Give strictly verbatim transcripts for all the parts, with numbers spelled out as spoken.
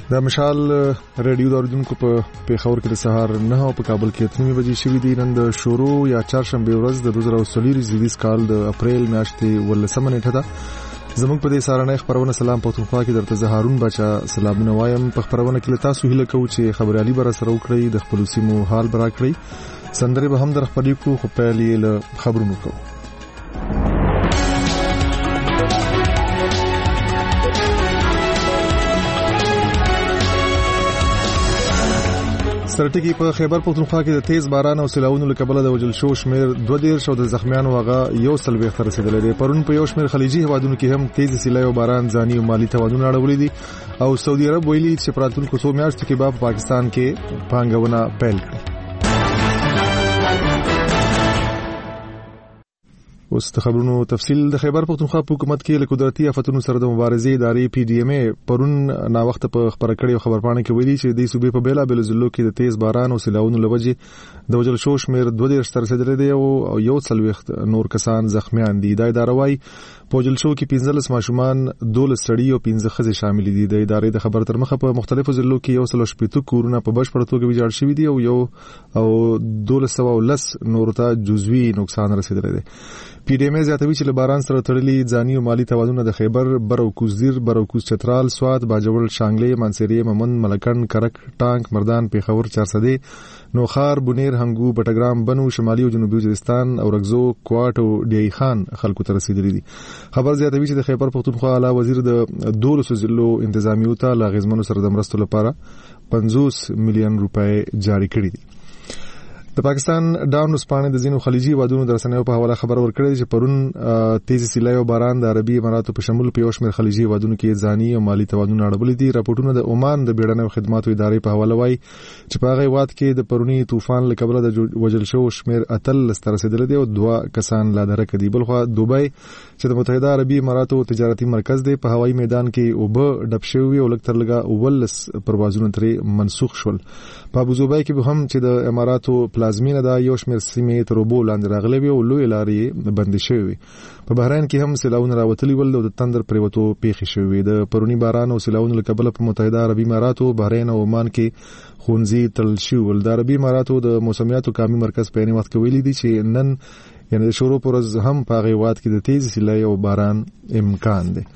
د مشال ریډیو اوریدونکو په پیښور کې د سهار نه او په کابل کې اتنمي بجې شوې دي. نن د شروع یا چهارشنبه ورځ د دوه زره څلور زیږدیز کال د اپریل میاشتې ولسمه نیټه ده. زموږ په دې سارنۍ خبرونه سلام پښتونخوا کې درته زه هارون بچا سلامونه وایم. په خبرونه کې تاسو هیله کوم چې خبريالي بر سره وکړي، د خپل سیمو حال برا کړی، سندري به هم در خبرې کړو. خو په لې له خبرونو کوو. سرټکی په خیبر پښتونخوا کې د تیز باران او سیلاوونو له کبله د وجل شو شمیر دوه دېرش او د زخمیانو هغه یو سل وخت رسیدلی دی. پرون په یو شمیر خلیجي هوادونو کې هم تیز سیلای او باران ځاني او مالی توانونه اړولې دي او سعودي عرب ویلي چې پراتونکو څو میاشتو کې به په پاکستان کې پانګونه پیل کړي. اوس د خبرونو تفصیل. د خیبر پښتونخوا په حکومت کې له قدرتي آفتونو سره د مبارزې ادارې پی ډی ایم ای پرون نا وخت په خبر کړي خبرپاڼه کې ویلي چې د صوبې په بیلا بیل ضلعو کې د تیز باران او سیلاوونو لوجې د وجل شو شمیر دوه دېرش تر رسیدلی دی او یو سل وخت نور کسان زخمیان دي. د اداره وايي په وجل شو کې پنځلس ماشومان، دولس سړي او پنځه ښځې شامل دي. د ادارې د خبر تر مخه په مختلفو ضلعو کې یو سل شپږ کورونه په بشپړ توګه ویجاړ شوي دي او یو او دولس سوه ولس نور ته جزوي نقصان رسیدلی دی. پی ډی ایم ای زیاتوي چې له باران سره تړلي ځاني او مالی توازنونه د خیبر، بر او کوزدیر، بر او کوز چترال، سوات، باجوړ، شانګلې، منصیری، ممن، ملکن، کرک، ټانک، مردان، پیښور، چارسدې، نوخار، بونیر، هنګو، بټګرام، بنو، شمالي او جنوبي وزیرستان او رګزو، کوټ او ډی خان خلکو ته رسیدلي دي. خبر زیاتوي چې د خیبر پښتونخوا اعلی وزیر د دولس ضلعو انتظامیو ته له غزمنو سره د مرستو لپاره پنځوس میلیون روپۍ جاری کړي دي. د پاکستان ډاون سپانه د زینو خلیجي وادونو درسنیو په حواله خبر ورکړی چې پرون تیز سیلای او باران د عربي اماراتو په شمول په یو شمېر خلیجي وادونو کې ځاني او مالی توانونه اړولې دي. راپورټونه د عمان د بیړنیو خدماتو ادارې په حواله وایي چې په هغه وخت کې د پرونی طوفان له کبله د وجل شو شمېر اتل لستر رسیدلی دی او دوه کسان لا درک دي. بلخو دوبۍ چې د متحده عربي اماراتو تجارتي مرکز دی په هوایي میدان کې اوبه ډب شوي او لکتر لګه ولس پروازونه ترې منسوخ شول. په ابوظبي کې به هم چې د اماراتو پلازمینه دا یو شمېر سیمې تر اوبو لاندې راغلي وي او لوی لارې بندې شوې وي. په بحرین کې هم سیلاونه راوتلي ول او د تندر پریوتو پیښې شوې. د پرونی باران او سیلاونو له کبله په متحده عربي اماراتو، بحرین او عمان کې خونځي تړل شوي ول. د عربي اماراتو د موسمیاتو قومي مرکز په یوه وخت کې ویلي دي چې نن یعنی د شروع پر ورځ هم په هغه وخت کې د تیز سیلای او باران امکان دی.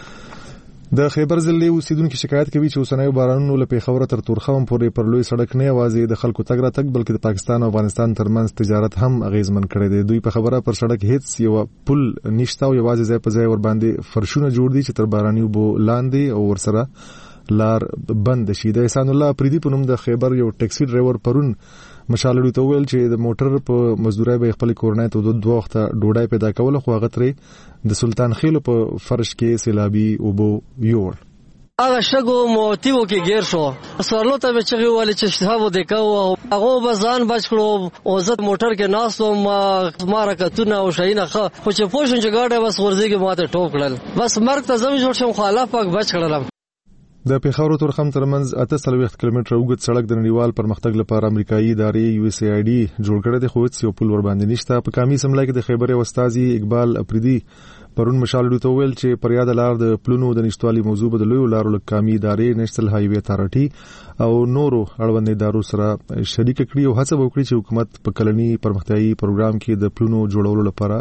د خیبر ضلع اوسیدونکو شکایت کوي چې اوسنیو بارانونو له پیښور تر تورخم پورې پر لوی سړک نه یوازې د خلکو تګ راتګ بلکې د پاکستان او افغانستان ترمنځ تجارت هم اغیزمن کړی دی. دوی په خبره پر سړک هیڅ یو پل نشته او یوازې ځای په ځای ور باندې فرشونه جوړ دي چې تر باراني اوبو لاندې او ورسره لار بند شي. د احسان الله پریدي په نوم د خیبر یو ټیکسي ډرایور پرون مشالړو ته ویل چې د موټر په مزدوري به خپل کورنۍ ته د دوه وخته ډوډۍ پیدا کوله خو هغه ترې د سلطان خیلو په فرش کې سیلابي اوبو یوړ. هغه شګو موتیو کې گیر شو سوالو ته به چغي والي چې شتابو دکاو هغه بزان بچ کړو او زت موټر کې ناسو ما مارکتونه او شینه خو چې پوښن چې گاډه بس ورځي ماته ټوپ کړل بس مرګ ته زمي جوړ شم خلاف پاک بچ کړل. د پیښور تورخم ترمنځ اته څلوېښت کیلومتره اوږد سړک د نړیوال پرمختګ لپاره امریکایي ادارې یو اس ای آی ډي جوړ کړی دی خو هیڅ یو پل ور باندې نشته. په کامي سملای کې د خیبر استاذي اقبال افریدي پرون مشالړو ته ویل چې پر یاد لار د پلونو د نشټوالي موضوع بدلوي لارو له کامي ادارې نېشنل هایوي اتارټي او نورو اړوند ادارو سره شریک کړي او هڅه وکړي چې حکومت په کلني پرمختیايي پروګرام کې د پلونو جوړولو لپاره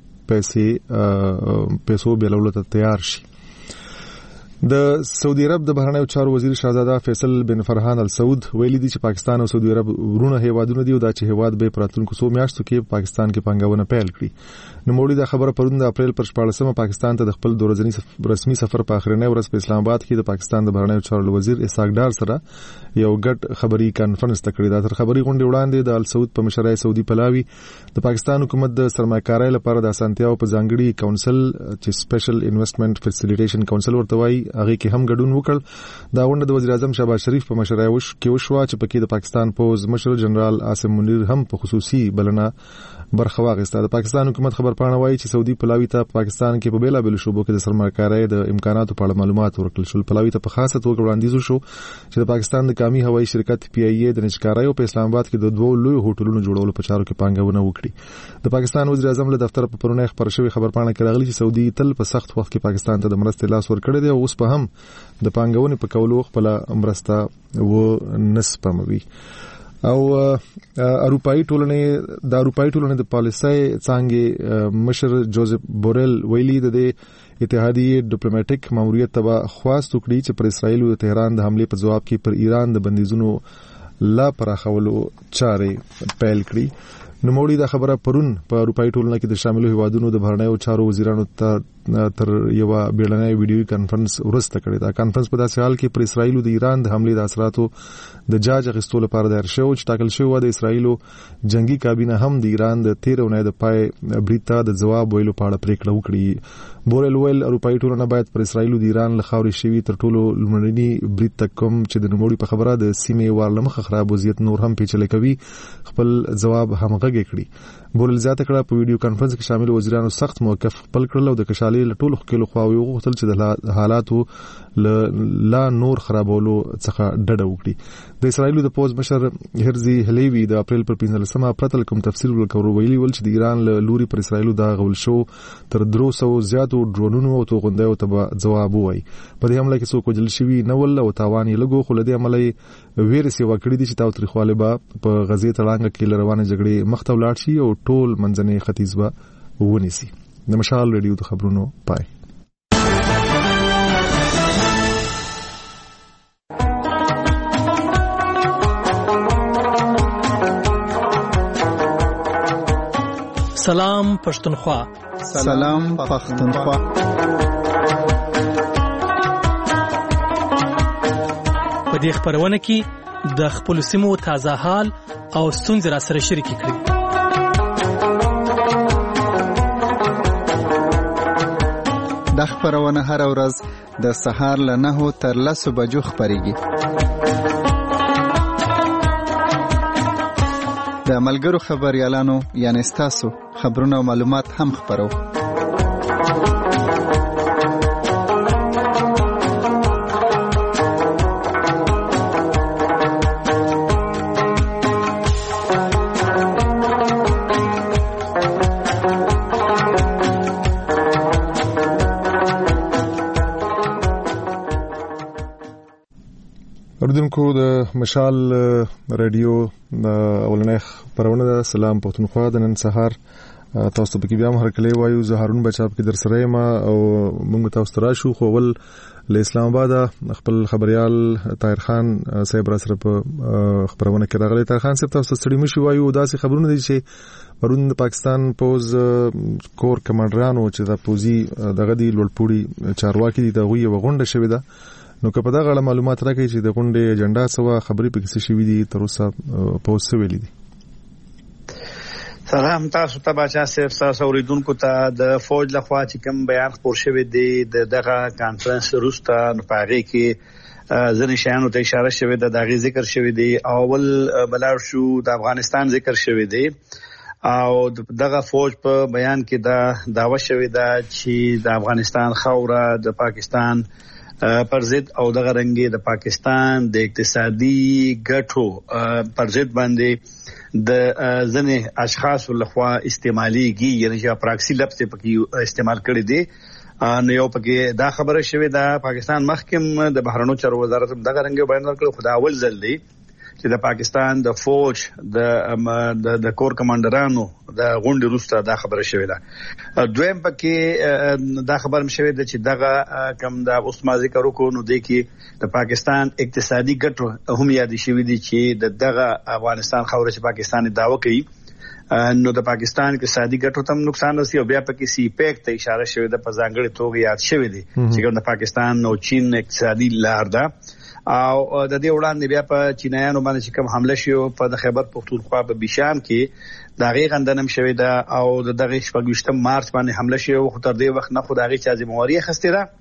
پیسې پیسو بیلولو ته تیار شي. د سعودي عرب د بهرنیو چارو وزیر شاهزاده فیصل بن فرحان السعود ویلي دي چې پاکستان او سعودي عرب ورونه هیوادونه دي او دا چې هیواد به پراتونکو څو میاشتو کې پاکستان کې پانګونه پیل کړي. نو موړي دا خبره پرون د اپریل پر شپاړلسمه پاکستان ته د خپل دوه ورځني رسمي سفر په اخرنۍ ورځ په اسلام آباد کې د پاکستان د بهرنیو چارو وزیر اسحاق ډار سره یو ګډ خبري کانفرنس تکړه. دا تر خبري غونډې وړاندې د السعود په مشرۍ سعودي پلاوي د پاکستان حکومت د سرمایه‌کارۍ لپاره د اسانتیاو په ځانګړي کونسل چې سپیشل انویسټمنټ فیسیلیټیشن کونسل ورته وایي هغه کې هم ګډون وکړ. دا غونډه د وزیر اعظم شهباز شریف په مشرۍ وش کې وشوه چې پکې د پاکستان پوز مشر جنرال عاصم منیر هم په خصوصي بلنه برخه واخیسته. د پاکستان حکومت خبرپاڼه وایي چې سعودي پلاوي ته پاکستان کې په بیلابېلو شعبو کې د سرمایه‌کارۍ د امکاناتو په اړه معلومات ورکړل شول. پلاوي ته په خاصه توګه وړاندیز وشو چې د پاکستان د قومي هوایي شرکت پی ای ای د نجکارۍ په اسلام آباد کې د دوه لوی هوټلونو جوړولو په چارو کې پانګونه وکړي. د پاکستان وزیر اعظم له دفتر په پرونه خبر شوی خبرپاڼه کې راغلی چې سعودي تل په سخت وخت کې پاکستان ته د مرستې لاس ورکړی دی او اوس په هم د پانګونې په کولو خپل مرسته و نسپموي. او اروپאי ټولنې د اروپאי ټولنې د پالیسۍ څنګه مشر جوزف بورل ویلي د اتحادیې ډیپلوماټیک ماموریت تبع خواست وکړي چې پر اسرائیل او تهران د حمله په جواب کې پر ایران د بندیزونو لا پراخولو چارې پیل کړي. نوموړي دا خبره پرون په اروپאי ټولنه کې د شاملو هیوادونو د بهرنیو چارو وزیرانو ته تر یو بیړنۍ ویډیوي کانفرنس ورسته کړی. دا کانفرنس په داسې حال کې پر اسرائیل او د ایران د حمله د اثراتو د جاج غستو لپاره دایر شو چې ټاکل شوی و. د اسرائیل جنگي کابینه هم د ایران د تیر اونۍ د پای بریتا د جواب ویلو په اړه پریکړه وکړي. بورل ویل اروپאי ټولنه باید پر اسرائیل او د ایران له خاورې شوی تر ټولو لومړني بریتا کوم چې د نوموړي په خبره د سیمې وارلمخه خراب وضعیت نور هم پیچلې کوي خپل جواب همغږی کړي. بورل زیاته کړه په ویډیو کانفرنس کې شامل وزیرانو سخت موقف خپل کړل او د کشالي له ټولو خلکو خواوي وغوښتل چې د حالاتو لا نور خرابولو څخه ډډه وکړي. د اسرائیل د پوز مشر هرزي هلیوی د اپریل پر پنځلسمه پرتل کوم تفصیل ورکړ ویلي ول چې د ایران له لوري پر اسرائیل د غول شو تر درو سو زیاتو ډرونونو او توغندیو ته جواب وای. په دې حمله کې څوک وجل شوی نه ول او تاوان یې لګو خو له دې عملي ویرسي وکړي دي چې تاو تاریخواله به په غزې تړانګه کې روانه جګړې مخته ولاړ شي او ټول منځنۍ ختیځ به ونیسي. د مشال ریډیو د خبرونو پای. سلام پښتونخوا. سلام پښتونخوا. په دې خبرونه کې د خپل سیمو تازه حال او ستونزې را سره شریک کړئ. د خبرونه هر ورځ د سهار له نهو تر لسو بجو خبريږي. د ملګرو خبريالانو یعنی ستاسو خبرونه او معلومات هم خبرو. اوریدونکو د مشال رادیو اولنۍ خبرونه ده. سلام پښتونخوا. د نن سهار تاسو په کې بیا هم هرکلی وایو. زه هارون بچا په کې در سره یم او موږ تاسو ته راشو. خو ول له اسلام آباد خپل خبريال طاهر خان صاحب را سره په خبرونه کې راغلی. طاهر خان صاحب تاسو ستړي مشي وایو. داسې خبرونه دي چې پرون د پاکستان پوز کور کمانډرانو چې د پوزي دغه دی لوړپوړي چارواکي دي دغه یو غونډه شوې ده. نو که په دغه اړه معلومات راکړئ چې د غونډې اجنډا څه خبرې پکې څه شوې دي تر اوسه پوز څه ویلي دي. سلام تاسو ته بچا صاحب تاسو اوریدونکو ته د فوج لخوا چې کوم بیان خبر شوی دی د دغه کانفرنس وروسته نو پاره کې ځنې شیانو ته اشاره شوی ده. دغه ذکر شوی دی اول بلار شو د افغانستان ذکر شوی دی او دغه فوج په بیان کې دا داوا شوی ده چې د افغانستان خوره د پاکستان پر ضد او دغه رنګي د پاکستان د اقتصادي ګټو پر ضد باندې د ځنې اشخاص لخوا استعماليږي یعنی چې پراکسی لفظ په استعمال کړي دي. نو یو پکې دا خبره شوې ده پاکستان محکم د بهرنیو چارو وزارت دغه رنګي بیان ورکړ. خو دا اول ځل دی چې د پاکستان د فوج د د کور کمانډرانو د غونډې وروسته دا خبره شوې ده. دویم پکې دا خبره شوې ده چې دغه کم د اوس ما ذکر وکړو نو د کې د پاکستان اقتصادي ګټو هم یاد شوې دي چې دغه افغانستان خوره چې پاکستان دعوه کوي نو د پاکستان اقتصادي ګټو ته نقصان رسي او بیا پکې سی پیک ته اشاره شوې ده په ځانګړي توګه یاد شوې دي چې د پاکستان او چین اقتصادي لار ده او د دې وړاندې بیا په چینایانو باندې چې کوم حمله شو په د خیبر پختونخوا په بشام کې دا غي غندنم شوې ده او د دغه شپږم مارچ باندې حمله شو خو تر دې وخت نه خدای چې ذمہواری خسته ده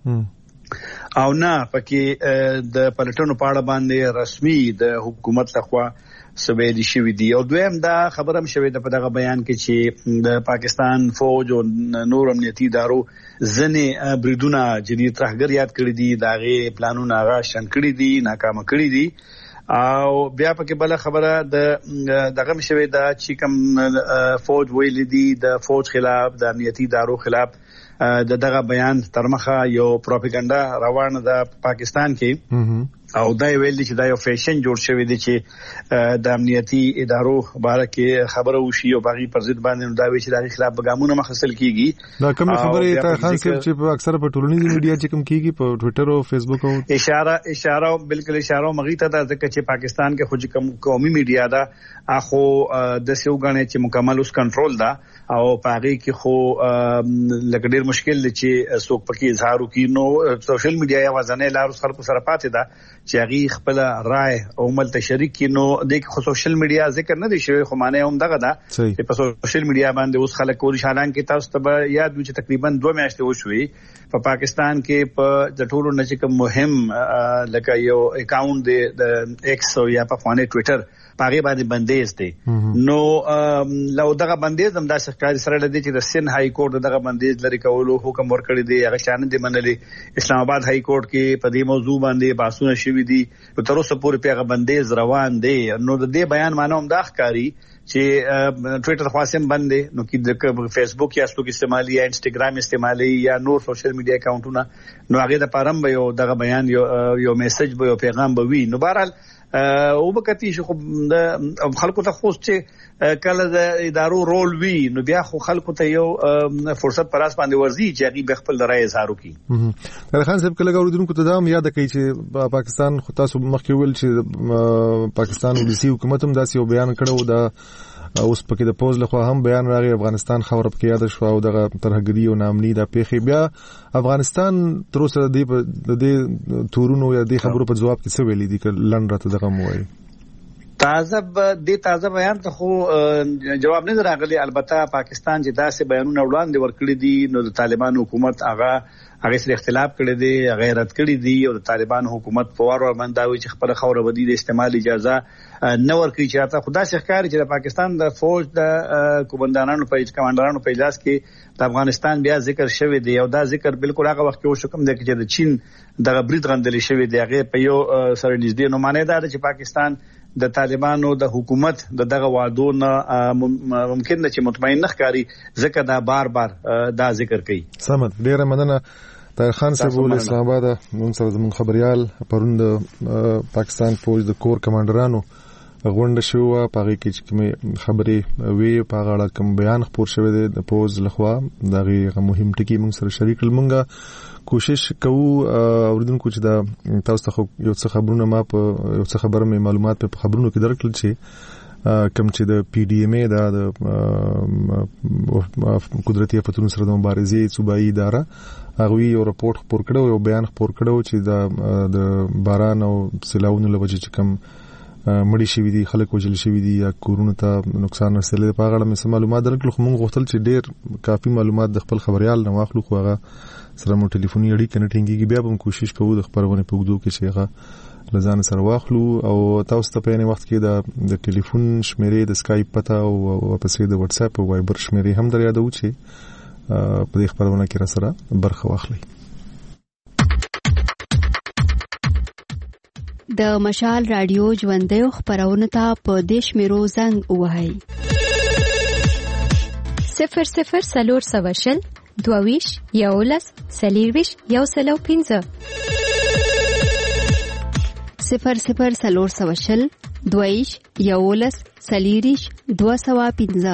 او نه پکې د پلټنو په اړه باندې رسمي د حکومت لخوا سبې دي شوې دي. او دویم دا خبره هم شوې ده په دغه بیان کې چې د پاکستان فوج او نور امنیتي ادارو ځنې بریدونه جدي ترهګر یاد کړی دي، داغه پلانونه هغه شن کړی دي، ناکام کړی دي. او بیا پکې بل خبره د دغه مشوي دا چې کوم فوج ویل دي د فوج خلاف د امنیتي ادارو خلاف د دغه بیان ترمخه یو پروپاګاندا روانه ده پاکستان کې، او دا ویل دي چې دا یو فیشن جوړ شوی دی چې د امنیتي ادارو باره کې خبره وشي او باغی پر ضد باندې دا وی چې د خلاف بګامونه مخسل کیږي. دا کوم خبره ته خاص چې په اکثر په ټولنیزو میډیا چې کوم کیږي په ټوئیټر او فیسبوک او اشاره اشاره بالکل اشاره مغیته ده ځکه چې پاکستان کې خو کوم قومي میډیا ده اخو د سیو غنې چې مکمل اوس کنټرول ده او پاغي کې خو لکه ډیر مشکل دي چې څوک پکې اظهار وکړي. نو سوشل میډیا یا وزنه لارو خلکو سره پاتې ده چې هغه خپل رائے او عمل ته شریک کینو. د سوشل میډیا ذکر نه دي شوی خو معنی هم دغه ده چې په سوشل میډیا باندې اوس خلک کولی شالان کې تاسو ته یاد وي چې تقریبا دوه میاشتې وشوي په پاکستان کې په د ټولو نه چې کوم مهم لکه یو اکاونټ دی د ایکس او یا په فونه ټوئیټر پاغي باندې بندیز دی. نو لو دغه بندیز هم د سرکاري سره لدی چې د سن های کورټ دغه بندیز لري کولو حکم ورکړی دی، هغه شان دي منلي. اسلام آباد های کورټ کې په دې موضوع باندې باسونه شوي دي، په تر اوسه پورې پیغه بندیز روان دی. نو د دې بیان معنی هم دا ښکاری چې ټوئیټر خاصم باندې نو کې د فیسبوک یا ستوک استعمالي یا انستګرام استعمالي یا نور سوشل میډیا اکاونټونه نو هغه د پرم به یو دغه بیان یو یو میسج به یو پیغام به وي. نو بهرحال او بکتی شو خو د خلکو ته خو چې کله د ادارو رول وی نو بیا خو خلکو ته یو فرصت پراس باندې ورزي چې هغه بخپل رائے اظهار وکړي. در خان صاحب کله غوډونکو ته دا هم یاد کړئ چې پاکستان خو تاسو مخکې ویل چې پاکستان ولسی حکومت هم داسې یو بیان کړو، دا اوس پکې د پوز لخوا هم بیان راغی افغانستان خبره پکې یاد شو او دغه ترهګری او نامني د پیخي. بیا افغانستان تر اوسه د دې تورونو یا د خبرو په جواب کې څه ویلي دي ک لند راته دغه موایي تازه د تازه بیان ته خو جواب نه راغلی. البته پاکستان چې داسې بیانونه وړاندې ورکړي دي نو د طالبان حکومت هغه هغه سره اختلاف کړی دی، غیرت کړی دی او د طالبان حکومت په وار ور باندې چې خپل خوره بدی د استعمال اجازه نه ورکړي. چې تاسو خدای څخه ښکاري چې د پاکستان د فوج د کومندانانو په کمانډرانو په اجلاس کې د افغانستان بیا ذکر شوی دی او دا ذکر بالکل هغه وخت کې وشو کوم د چې د چین د برید غندلې شوی دی هغه په یو سره نږدې نو معنی دا چې پاکستان د طالبانو د حکومت د دغه وعدو نه ممکن نه چې مطمئن نه ښکاري ځکه دا بار بار دا ذکر کوي. سمت ډیره مننه طاهر خان صاحب ول اسلام آباد مون سره زمون خبريال پرون د پاکستان فوج د کور کمانډرانو غونډه شو په کې چې کوم خبرې وی په غاړه کوم بیان خبر شوی دی د فوج لخوا دغه مهم ټکی مون سره شریک لمنګه کوشش کوو اوردونکو چې دا تاسو ته یو څه خبرونه ما په یو څه خبره مې معلومات په خبرونو کې درکړل چې کوم چې د پی ډی ایم ای دا د قدرتي آفتونو سره د مبارزې صوبایي اداره هغه یو راپورټ خبر کړو یو بیان خبر کړو چې دا د باران او سیلاونو لوجه چې کوم مړی شوی دي خلک وجل شوی دي یا کورونو ته نقصان رسېدلی په اړه مې معلومات درکړل خو موږ غوښتل چې ډېر کافي معلومات د خپل خبريال نه واخلو خو هغه سره مو ټلیفوني اړیکه نه ټینګيږي. بیا به کوشش کوو د خبرونه په وګړو کې چې هغه لزان سره واخلو او تاسو ته په یوه وخت کې د د ټلیفون شمیرې د اسکایپ پته او پسې د واتس اپ او وایبر شمیرې هم در یادو چې په دې خبرونه کې را سره برخه واخلئ. د مشال رادیو ژوندۍ خبرونه ته په دیش میرو زنګ وهاي صفر صفر سلور سواشل دوویش یولس سلیرویش یو سلو پینځه صفر صفر سلور سواشل دوویش یولس سلیریش دو سوا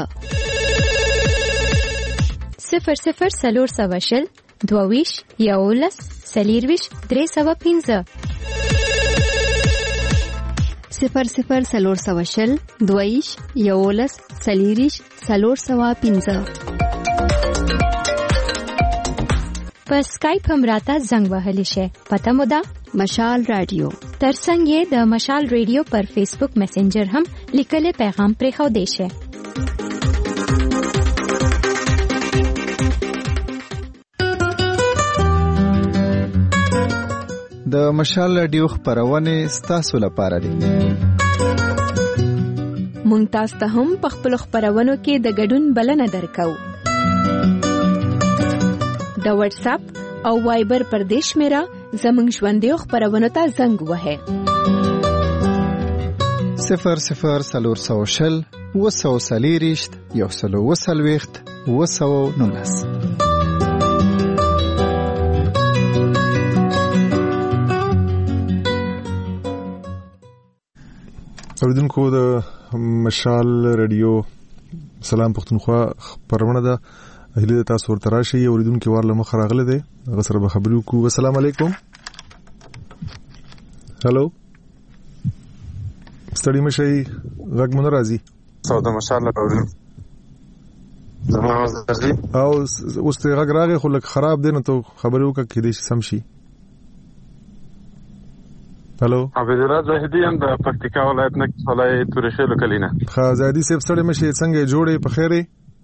پینځه صفر صفر سلور سواشل دوویش یولس سلیرویش درې سوا پینځه صفر صفر سلور سواشل دویش یولس سلیریش سلور سوا پینځه په اسکایپ هم راته زنګ وهلی شي. پته مو ده مشال رادیو ترڅنګ یې د مشال رادیو پر فیسبوک میسنجر هم لیکل پیغام پرې خو دی شي. د مشال رادیو خبرونه ستاسو لپاره دي. مونږ تاسو ته هم په خپل خبرونو کې د ګډون بلنه درکو. د واتس اپ او وایبر پردیش میرا زمنګ ژوندې خبرونو ته زنګ وهه صفر صفر سلور سو شل وسو سلیریشت یو سلو وسلويخت وسو نولس. اوریدونکو د مشال رادیو سلام پښتونخوا خبرونه ده هله تاسو ورته راشي. اوریدونکو ورله مخ راغله ده غسر به خبرو کو. السلام علیکم. هالو ستړي مشي غږ مون راځي سودا مشال راوړم زما आवाज راځي او اوس ته غږ راغی خو لک خراب دي نو ته خبرو کا کې دې سم شي. هالو عبد الله زاهدی هم د پکتیکا ولایت نه ولای تورشلو کلینا خا زاهدی صاحب ستړي مشي څنګه جوړې په خیره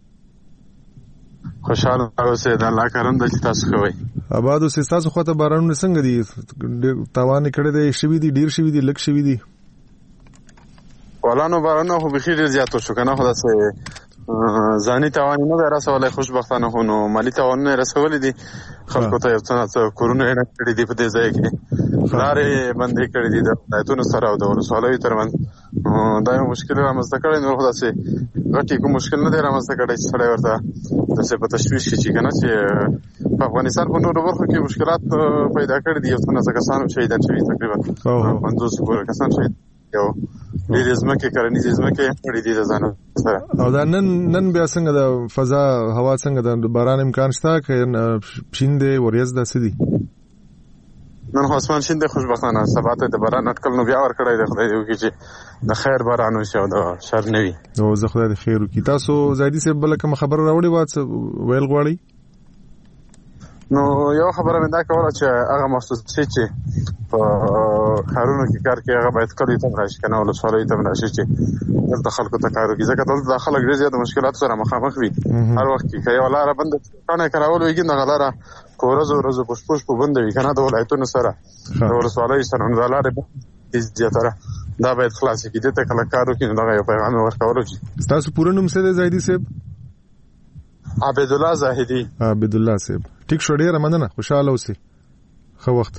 خوشاله اوسه د الله کرم د تاسو خوي آباد اوسه تاسو خو ته بارانونه څنګه دي تاوان کړي دي شوي دي ډیر شوي دي لک شوي دي ولانو بارانه خو بخیر زیاتو شو کنه خو داسه ځاني تاوان نه رسولای خوشبختانه هونو مالی تاوان نه رسولې دي خلکو ته یو څه کورونه نه کړی دي په دې ځای کې لارې بندې کړې دي د دایتونو سره او د ورسولوي ترمن دا یو مشکل رامنځته کړی نو خو داسه غټي کوم مشکل نه دی رامنځته کړی چې سره ورته داسه په تشویش کې چې کنه چې په افغانستان په نورو برخو کې مشکلات پیدا کړې دي یو څه کسانو شهیدان شوي تقریبا پنځوس پورې کسان شهید یو دې زمکه کرنیزه زمکه پړې دي ځانو سره او دا نن نن بیا څنګه د فضا هوا څنګه د باران امکان شته که شیندې وریځ د سدي نن خو اسمان شیندې خوشبختانه سبا ته د باران اټکل نو بیا ور کړی د خدای دی چې د خیر باران وشي او د شر نه وي او زه خدای د خیر وکي. تاسو زاهدی صاحب بل کوم خبر راوړی وات ویل غواړي نو یو خبره مې دا کوله چې هغه مؤسسې چې په خارونو کې کار کوي هغه باید کړی ته راشي کنه ول سوالې ته راشي چې دلته خلکو ته کار کوي ځکه دلته خلک ډېر زیات مشکلات سره مخامخ وي هر وخت کې کوي ولاره بند کنه کراول ویګي نه غلاره کورزو روزو پښ پښ په بند وي کنه د ولایتونو سره ول سوالې سره نه غلاره دې زیاتره دا باید خلاص کړي ته کله کارو کې نه دا یو پیغام ورکول شي. تاسو پوره نوم څه دی زاهدی صاحب؟ عبد الله زاهدی. عبد الله صاحب ټیک شو ډیره مننه خوشاله اوسئ خو وخت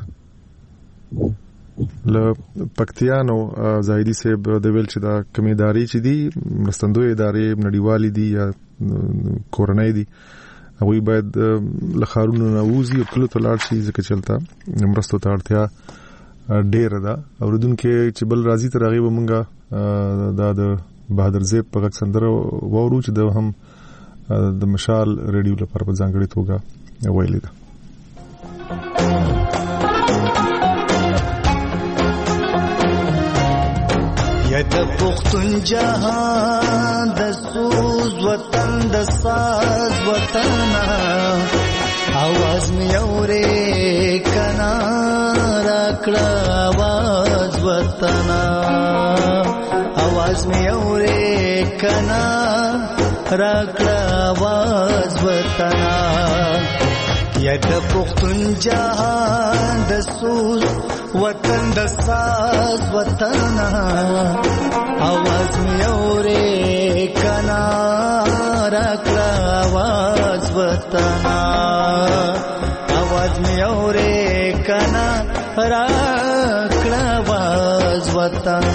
ل پکتیانو زاهدی صاحب د ویل چې دا کمیداري چې دي مرستندوی ادارې نړیوالې دي یا کورنۍ دي هغه باید له خارونو نووزي او کله تلاړ شي ځکه چلتا مرستو ته اړتیا ډیره ده. اوردونکو چې بل راځي تر هغه ومنګه دا د بهادر زیب په غږ سندره وورو چې د هم د مشال ریډیو لپاره په ځانګړي توګه ویلي ده. یا د پښتون جهان د سوز وطن د ساز وطن आवाज مې اورې کنا راکړه आवाज وطن आवाज مې اورې کنا راکړه आवाज وطن یا د پښتون جهان د سوز وطن د ساز وطن आवाज مې اورې کنا راکړه आवाज وطن आवाज مې اورې کنا راکړه आवाज وطن.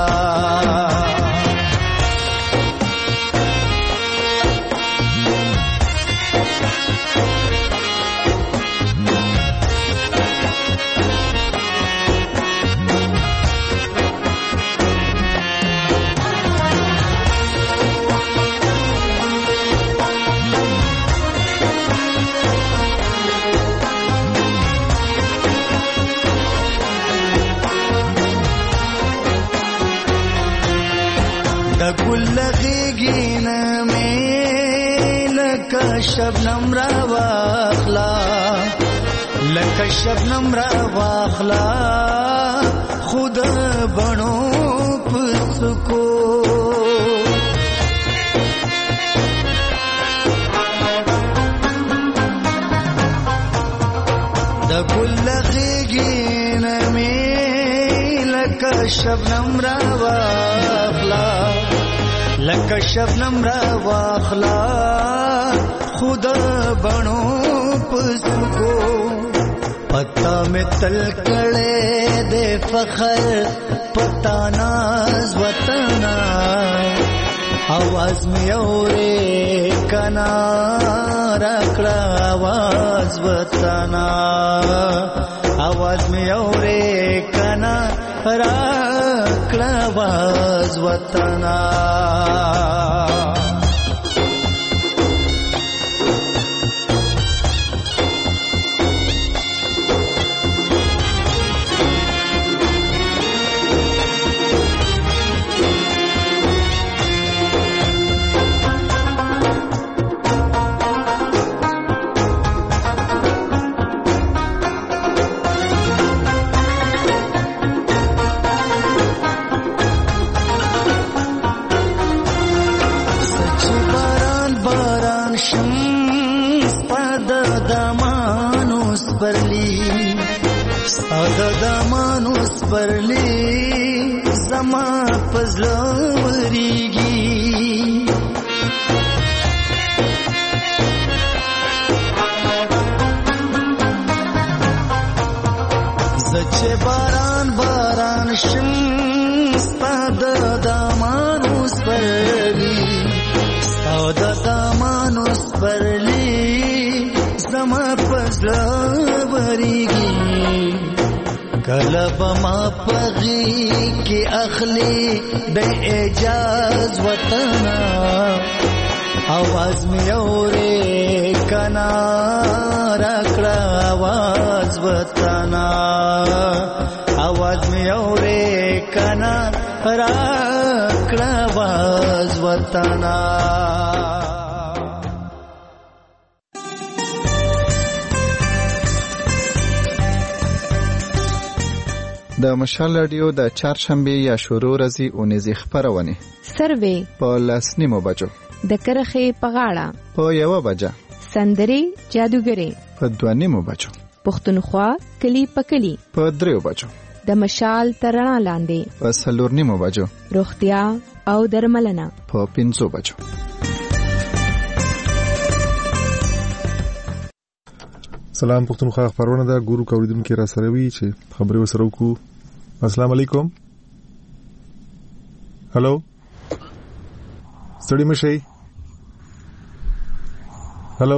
شبنم را واخلا لکه شبنم را واخلا خود بنو پسکو د ګل غیګین می لکه شبنم را واخلا لکه شبنم را واخلا خود بڼو پسکو پتا میں تل کړه دے فخر پتا ناز وطنا आवाज में औरे कना रखड़ा आवाज बताना आवाज में औरे कना रखड़ा आवाज बताना परली जमा पजलवरीगी जचे बारान बारान शम स्ताद दामानुस परली स्ताद दामानुस परली जमा पजलवरीगी कलब मा पगी की अखली बे एजाज वतना आवाज में औरे कना रखड़ा आवाज वतना आवाज में औरे कना रखड़ा आवाज वतना د مشال رادیو د چهارشنبه یا شروع ورځې اونیزې خپرونه سروې په لاس نیمو بجو د کرخې په غاړه په یو بجه سندري جادوګري په دوه نیمو بجو پښتونخوا کلی په کلی په دریو بجو د مشال ترڼا لاندې په څلور نیمو بجو روغتیا او درملنه په پنځو بجو. سلام پښتونخوا خبرونه دا ګورو کوریدونکو را سره وی چې خبرې وسره وکړو. السلام علیکم. هالو ستړي مشي. هالو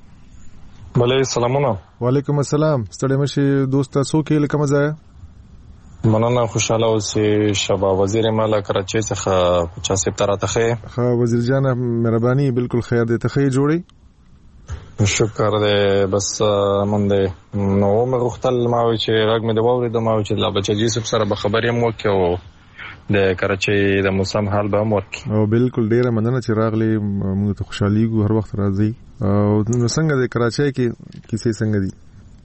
بله سلامونه. وعلیکم السلام. ستړي مشي دوست تاسو کې لکه مزه مننه خوشاله اوسې. شبا وزیر مالا کراچۍ څخه پچاس سپتاره ته ښه وزیر جان مهرباني بالکل خیر دې ته ښه جوړي شکر دې بس من دې نو مې غوښتل ما وی چې راګ مې د ووري د ما وی چې لا بچی یوسف سره به خبرې مو کې او د کراچۍ د موسم حال به مو کې او بالکل ډیره مننه چې راغلي موږ ته خوشحالي ګو هر وخت راځي. او څنګه د کراچۍ کې کیسې څنګه دي؟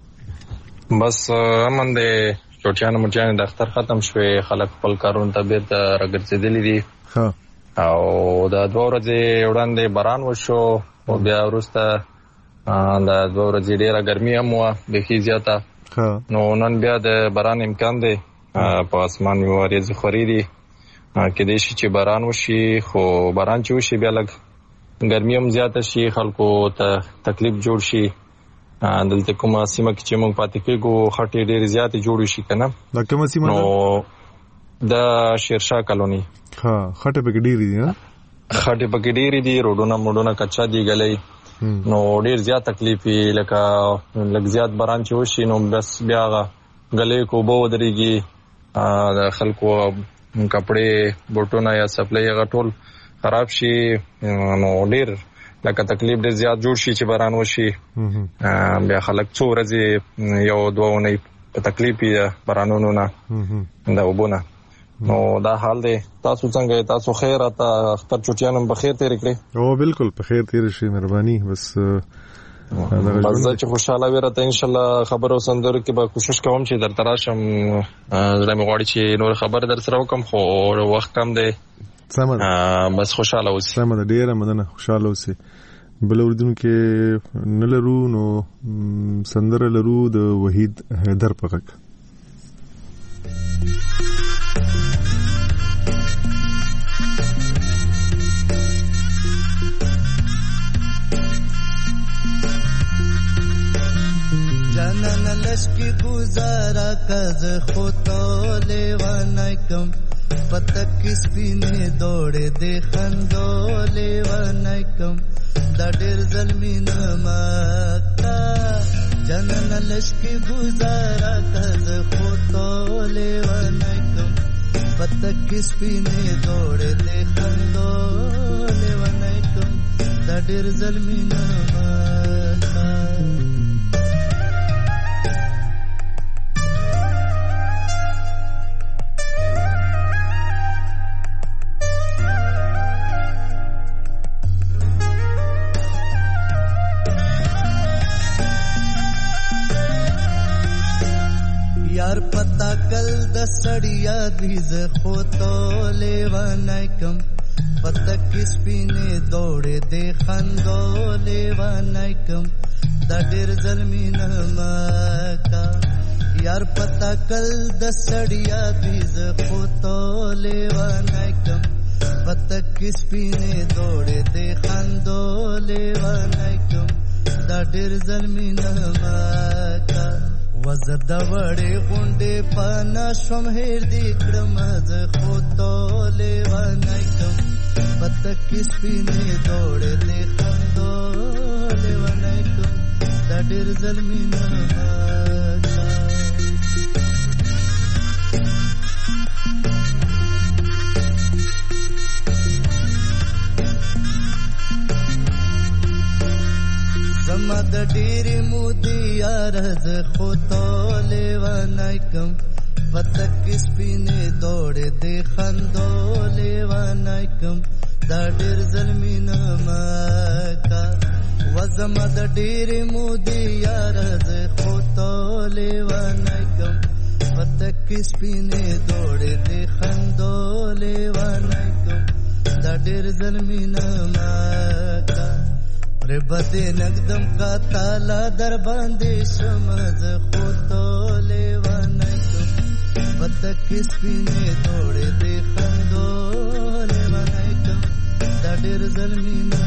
بس امن دې چوټیان مچان د اختر ختم شوه خلک خپل کارونه ته بیرته راګرځېدلې دي. ها او د دوه ورځې وړاندې باران وشو او بیا وروسته دا دوه ورځې ډیره ګرمي هم وه بیخي زیاته. نو نن بیا د باران امکان دی په اسمان مې وریځې خورې دي کېدای شي چې باران وشي خو باران چې وشي بیا لږ ګرمي هم زیاته شي خلکو ته تکلیف جوړ شي. دلته کومه سیمه کې چې موږ پاتې کېږو خټې ډېرې زیاتې جوړې شي که نه. دا کومه سیمه ده؟ نو د شیرشاه کالوني. ښه خټې پکې ډېرې دي. خټې پکې ډېرې دي روډونه موډونه کچا دي ګلی نو ډېر زیات تکلیف وي لکه لږ زیات باران چې وشي نو بس بیا هغه ګلې کې اوبه ودرېږي د خلکو کپړې بوټونه یا سپلۍ هغه ټول خراب شي نو ډېر لکه تکلیف ډېر زیات جوړ شي چې باران وشي. بیا خلک څو ورځې یو دوه اونۍ په تکلیف وي د بارانونو نه د اوبو نه. نو دا حال دی. تاسو څنګه تاسو خیر اته اختر چټیان هم بخیر تیر کړی؟ او بالکل په خیر تیر شي مهرباني. بس بس چې خوشاله وره ان شاء الله خبرو سندرو کې به کوشش کوم چې در تراشم زړه مې غواړي چې نور خبر در سره وکم خو وخت کم دی. سم بس خوشاله اوسئ. سم ده ډیره مننه خوشاله اوسئ. بل اوردونکو نه لرو نو سندره لرو د وحید حیدر پغک. لشکی گزارا کز خودو لیوانای کم پتک سپینې دوړې د خندو لیوانای کم دا ډېر ظلمینه ماکا جنن لشکی گزارا کز خودو لیوانای کم پتک سپینې دوړې د خندو لیوانای کم دا ډېر ظلمینه ماکا یار پتا کل د سړیا بیز خوتو لیوانای کم پتا کس پینې دوړې د خندو لیوانای کم دا ډېر ظلمینه ماکا یار پتا کل د سړیا بیز خوتو لیوانای کم پتا کس پینې دوړې د خندو لیوانای کم دا ډېر ظلمینه ماکا وزد وړې غونډې پانا شوم هېر دې کړم زه خودو لیوانای کم پتک سپینې دوړې دې خندو لیوانای کم دا ډېر ظلمینه زما د ډېرې مودې یار زه خودو لیوانای کم پتک سپینې دوړې د خندو لیوانای کم دا ډېر ظلمینه ماکا و زما د ډېرې مودې یار زه خودو لیوانای کم پتک سپینې دوړې د خندو لیوانای کم دا ډېر ظلمینه ماکا ربته نقدم کا تالا در باندې شمز خودو لیوانای کم پتک سپینې دوړې د خندو لیوانای کم دا ډېر ظلمینه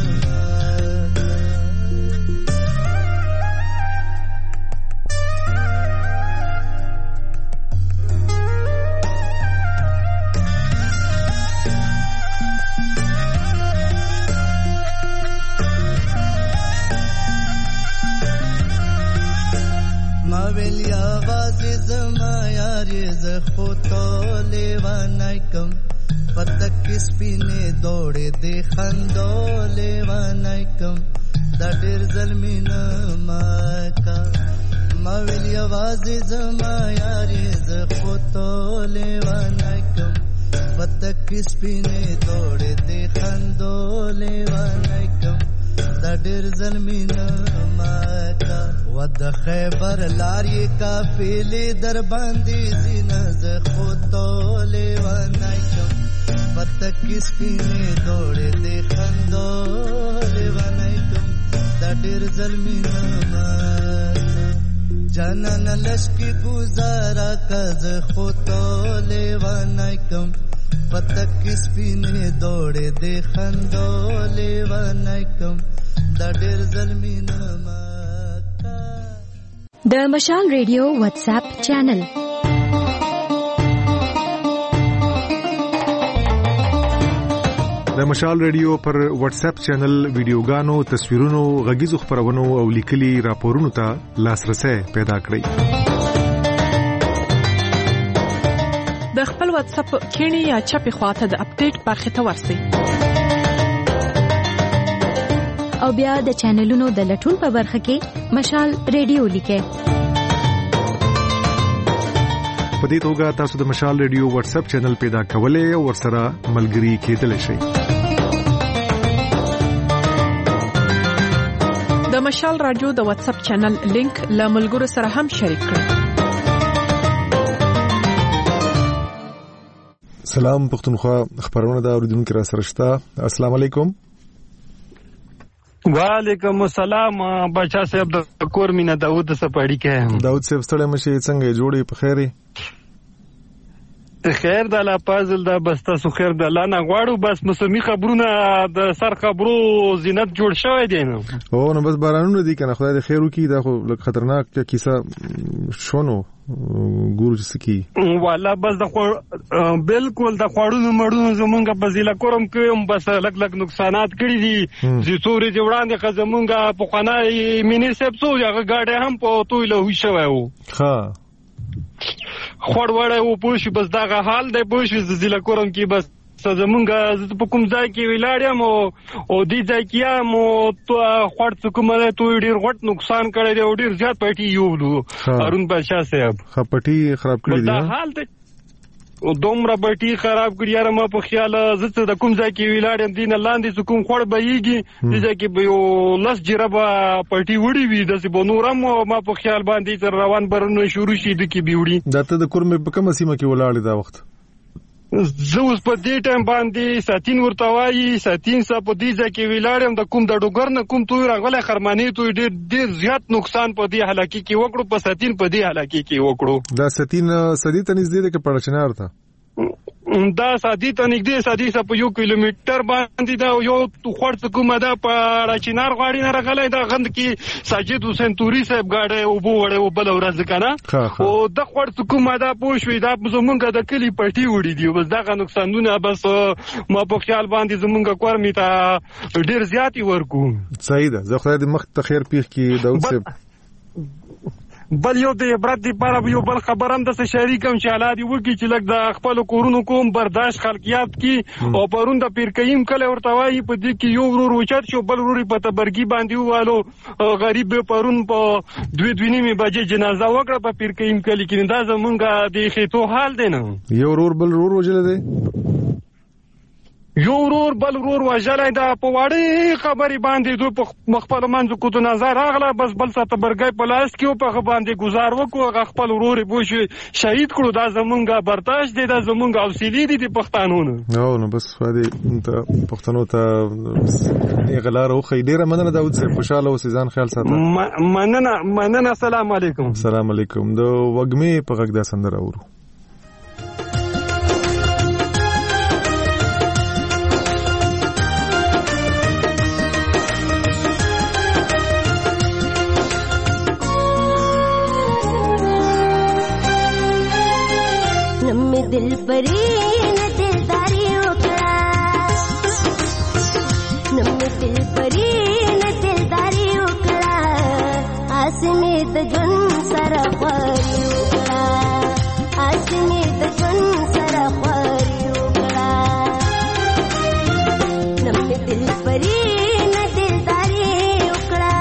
ویلی آواز زما یاری ز خودو لیوانای کم پتک سپینې دوړې د خندو لیوانای کم دا ډېر ظلمینه ماکا ما ویلی آواز زما یاری ز خودو لیوانای کم پتک سپینې دوړې د خندو لیوانای کم دا ډېر ظلمینه ماکا ود خیبر لاری کافیلی در باندې زینه ز خودو لیوانای کم پتک سپینې دوړې د خندو لیوانای کم دا ډېر ظلمینه ماکا جانان لشکی گزارا کز خودو لیوانای کم پتک سپینې دوړې د خندو لیوانای کم دا ډېر ظلمینه ماکا د مشال ریډیو واتس اپ چینل د مشال ریډیو پر واتس اپ چینل ویډیوګانو تصویرونو غږیزو خبرونو او لیکلي راپورونو ته لاسرسي پیدا کړئ د خپل واتس اپ کینی یا چپی خواته د اپډیټ برخه ته ورسئ او بیا د چینلونو د لټون په برخه کې مشال ریډیو لیکئ په دې توګه تاسو د مشال ریډیو واتس اپ چینل پیدا کولای او ورسره ملګري کېدلی شئ د مشال رادیو د واتس اپ چینل لینک له ملګرو سره هم شریک کړئ سلام پښتونخوا خبرونه دا اوریدونکو را سره شته السلام علیکم وعلیکم السلام بچا صاحب د کور مینا داوود سپاړی کې داوود صاحب ستړی مشه څنګه جوړې په خیره خیر د الله فضل دا بس تاسو خیر د الله نه غواړو بس موسمي خبرونه د سر خبرو زینت جوړ شوی دی نو او نو بس بارانونه دي کنه خدای دې خیر وکړي دا خو لږ خطرناک کیسه شونو ګورو چې سکی والله بس د بالکل د خوړونو مړونو زمونږ په ضلع کورم کې هم بس لږ لږ نقصانات کړي دي چې تورې دی وړاندې خو زمونږ په خانه مینی سب څو هغه ګاډي هم په توي له وی شوی وو ها خور وړه و پوښ بس دا حال دی پوښ د ضلع کورم کې بس زمونږ په کوم ځای کې ویلاړم او دې ځای کې مو تو خور څه کومه تو ډیر غټ نقصان کړی دی او ډیر زیات پټي یو هارون بادشاہ صاحب خپټي خراب کړی دی دا حال دی او دومره پټي خراب کړی یاره ما په خیال زته د کوم ځای کې ویلاړم دین لاندې څه کوم خور بهيږي دې ځای کې به یو لس جربه پټي وړي وي د سی بنورم ما په خیال باندې تر روان برنو شروع شي د کې بیوړي دا ته د کورمه په کومه سیمه کې ولاړ دی دا وخت زه اوس په دې ټایم باندې ساتین ورته وایي ساتین سا په دې ځای کې ویلاړم د کوم د ډوګر نه کوم توی راغلی خرمانې توی ډېر ډېر زیات نقصان په دې حلاکي کې وکړو په ساتین په دې حلاکي کې وکړو دا ساتین سدي ته نږدې ده که پړچنار ته دا سادي ته نږدې سادي سا په یو کیلومتر باندې دا یو خورڅ کومه دا په راچینار غاړي نه راغلی دا غند کې ساجد حسین توري صاحب گاډي او بو وړه او بل ورځ کنه او د خورڅ کومه دا پوښوي دا زمونږ د کلی پټي وړي دی بس دا نقصانونه بس ما په خیال باندې زمونږ کور می ته ډیر زیاتی ورکو صحیح ده زه خدای دې مخ ته خیر پیښ کی داود صاحب بل یو د عبرت دی پاره یو بل خبرم د شریکم چې حالات وکي چې لګ د خپل کورونو کوم برداشت خلقیات کی او پرون د پیر کیم کله ورته وایي په دې کې یو ورور وچت شو بل ورور په تبرګي باندې والو غریب پرون په دوی دوی نیمه بجې جنازه وکړه په پیر کیم کلی کې دا زمونږ د خېتو حال دی نه یو ورور بل ورور وجل دی یو ورور بل ورور وژلای دا په واړې خبرې باندې دوی په خپل منځ کې تو نظر راغله بس بل څه تبرګي په لاس کې په باندې گزار وکړو خپل ورور بو شهید کړو دا زمونږ برداشت دی دا زمونږ حوصله دي د پښتانونو نو نو بس فادي ته پښتنو ته غلار او خیډيره مننه داود صاحب خوشاله او سيزان خیال ساته مننه مننه السلام علیکم السلام علیکم د وګمه په غږ د سندره اورو दिल परी न दिलदारी उकड़ा नम दिल परी न दिलदारी उकड़ा आसमे त जन सरा परी उकड़ा आसमे त जन सरा परी उकड़ा नम दिल परी न दिलदारी उकड़ा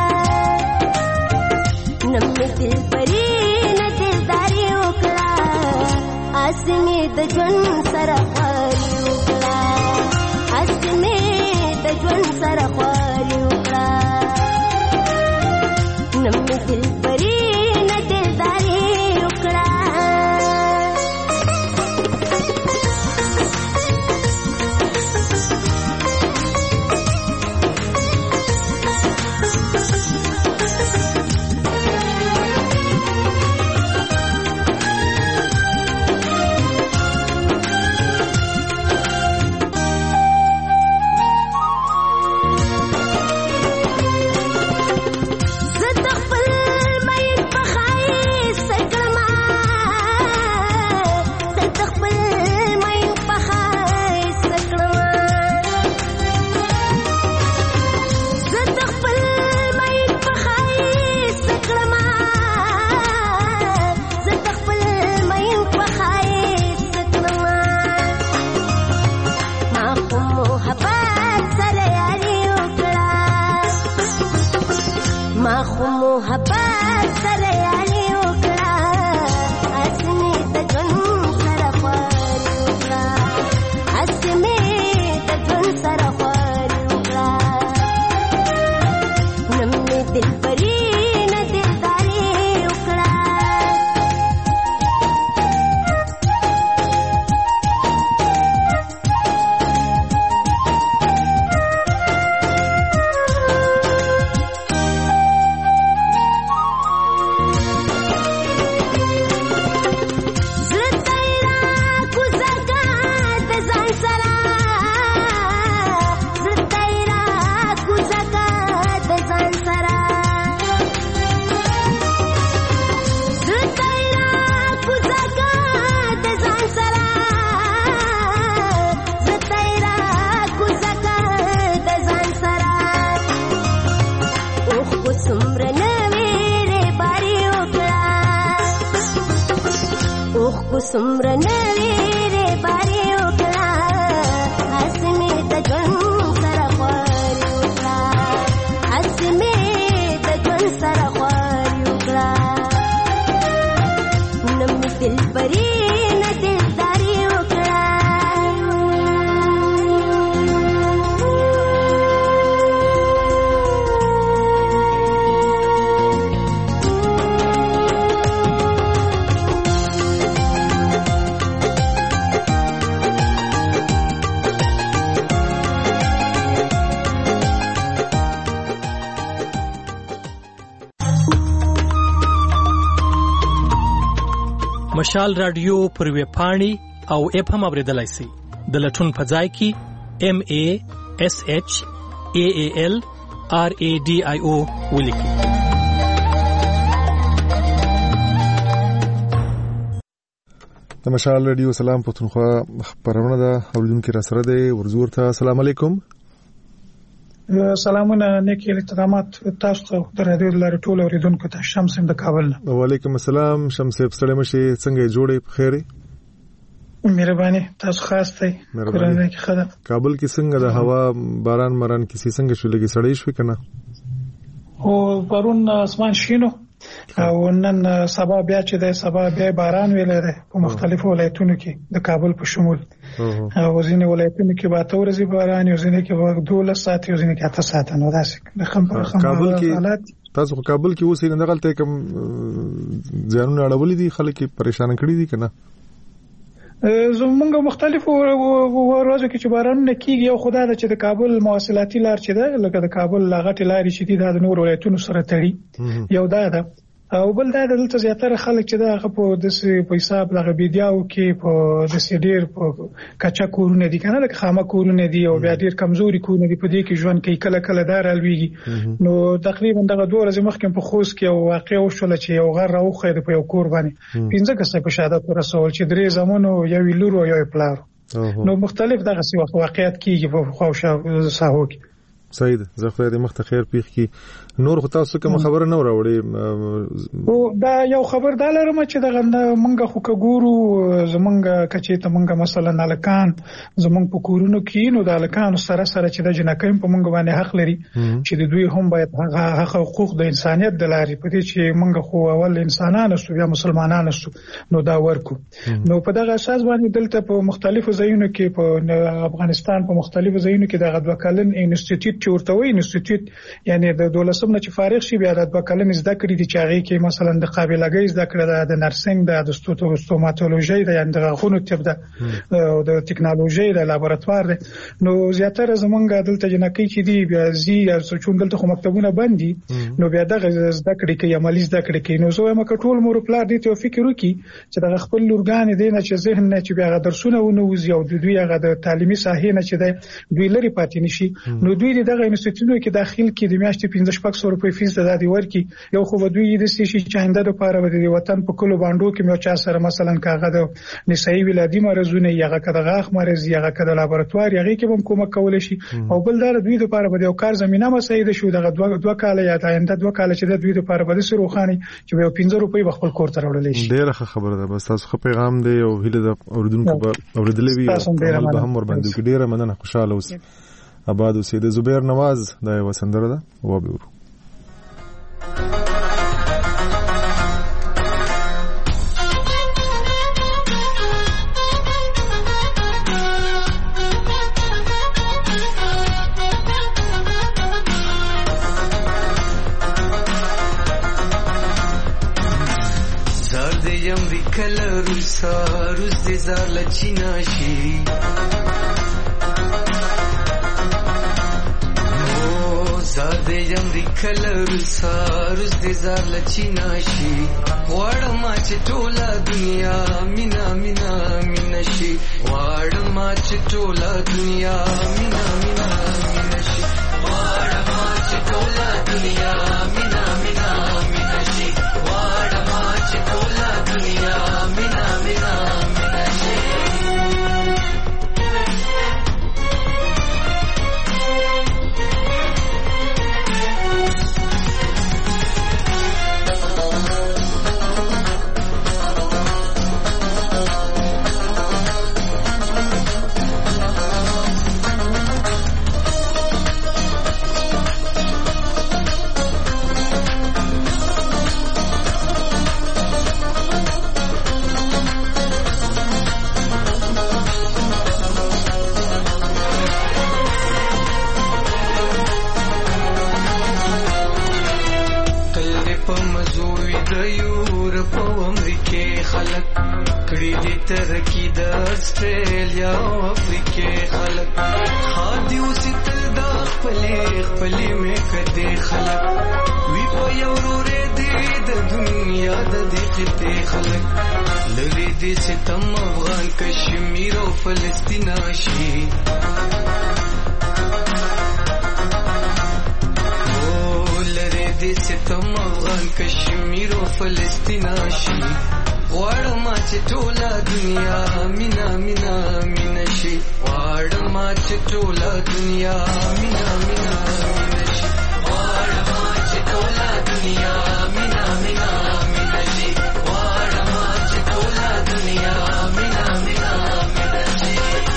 नम दिल परी न दिलदारी उकड़ा आसमे د ژوند سره خواري وکړه اسمه د ژوند سره خواري وکړه نم دل پرې نه دلداري وکړه سمره نوی ری باری وکړه اسمه د ژوند سره خواري وکړه اسمه د ژوند سره خواري وکړه نم دل پری نه دلداري وکړه مشال رادیو پر وی پاڼې او اپ هم اوریدلای شئ د لټون په ځای کې ام ا اس اچ ا ا ال ار ا ډي آی او ولیکئ. د مشال رادیو سلام پښتونخوا خبرونه ده اوریدونکو را سره دی ورزور ته السلام علیکم. سلامونه نیک احترامات تاسو ته د رادیو لاره ټول اوریدونکو ته شمس د کابل نه. وعلیکم السلام شمس سلام مشي څنګه جوړې په خیره؟ مهرباني تاسو خاص دی کورنۍ کې خدای. کابل کې څنګه د هوا باران مران کې څنګه شو لګي سړې شو کنه؟ او پرون اسمان شینو او نن سبا بیا چې د سبا بیا باران ویل دی په مختلفو ولایتونو کې د کابل په شمول او ځینې ولایتونو کې به تور ورځې باران یو ځینې کې به دوه ساعت یو ځینې کې اته ساعت نو داسې د خم په خم کابل کې تاسو په کابل کې اوسئ نه غلطه کوم ځانونه اړولې دي خلک پریشان کړي دي کنه؟ زمونږ مختلفو ورځو کې چې باران نه کیږي یو خدای د چې د کابل مواصلاتي لار چې ده لکه د کابل لاغټي لارې چې دي د نور ولایتونو سره تړي یو دا ده او بل دا دلته زیاتره خلک چې دا په داسې په حساب لغه بيدیاو کې په داسې ډیر په کچا کورونه دي کنه لکه خامه کورونه دي او بیا ډیر کمزوري کورونه دي په دې کې ژوند کوي کله کله دار الویږي نو تقریبا دغه دوه ورځې مخکې په خوست کې یو واقع وشول چې یو غر راوخه په یو کور باندې پنځه کسه په شهادت ورسول چې درې زمونو یو لورو یو پلار نو مختلف دغه سی واقعیت کیږي په خوښه ساحو کې. صحیح ده زه خو دې مخته خیر پیښ کی نور خو تاسو کوم خبره نه راوړې او دا یو خبر دا لرم چې دغه منګه خو کګورو زمونږه کچې ته منګه مثلا الکان زمونږ په کورونو کې نو د الکان سره سره چې د جنکایم په منګه باندې حق لري چې د دوی هم باید هغه حقوق د انسانيت د لارې په دې چې منګه خو اول انسانانو سو یا مسلمانانو سو نو دا ورکو نو په دغه اساس باندې دلته په مختلفو ځایونو کې په افغانستان په مختلفو ځایونو کې دغه دوکلن انسټیټیوټ چورته وي انسټیټیوټ یعنی د دولسم نه چې فارغ شي بیا د دوکلن زده کړې دي چې هغه کې مثلا د قابلګۍ زده کړه د نرسنګ د ستوماتولوژي د یعنی د غوښنو طب د او د ټکنالوژي د لابراتوار ده نو زیاتره زمونږ دلته جنکې چې دی بیا زی او چون دلته خو مکتبونه بندي نو بیا دغه زده کړې کې عملی زده کړې کې نو زه هم کټول مور پلار دي ته فکر وکي چې د خپل لورګان دي نه چې ذهن نه چې بیا درسونه ونوځي او د دوی هغه د تعلیمي ساحې نه چې دوی لري پاتې نشي نو دوی دغه انسټیټیوټونو کې داخل کې د میاشتې پنځه شپږ سو روپۍ فیس د دادی ورکی یو خو دوی د سې شي چاینده لپاره د وطن په کلو باندې کې مې چا سره مثلا کاغه د نسایي ولادي مرزونه یغه کده غاخ مرز یغه کده لابراتوار یغه کې هم کومه کول شي او بل دا دوی لپاره د یو کار زمينه مساعد شو دغه دوه دوه کال یا آینده دوه کال چې د دوی لپاره به سره روخاني چې یو پنځه روپۍ خپل کور ته راوړل شي. ډیره خبره ده بس تاسو پیغام دی او هله د اوردونکو اوردلې وی به هم ور باندې ډیره مننه خوشاله اوسئ آباد اوسئ. د زبیر نواز د وسندره ده و به ورو روسا روز دې زار لچینا شي او زار دې امریکا روسا روز دې زار لچینا شي وړم چې ټوله دنیا مینا مینا مینا شي وړم چې ټوله دنیا مینا مینا مینا شي وړم چې ټوله دنیا مینا مینا مینا شي وړم چې ټوله دنیا مینا مینا مینا شي د یورپ او امریکې خلک کړي دي ترقي د استرالیا او افریقې خلک خادي وسیتل د خپلې خپلې مې کړي خلک وی په یو ورې دي د دنیا د دې قطې خلک لري دي ستم افغان کشمیر او فلسطین شي دې ستم افغان کشمیر او فلسطین شي غواړم چې ټوله دنیا مینا مینا مینا شي غواړم چې ټوله دنیا مینا مینا مینا شي غواړم چې ټوله دنیا مینا مینا مینا شي غواړم چې ټوله دنیا مینا مینا مینا شي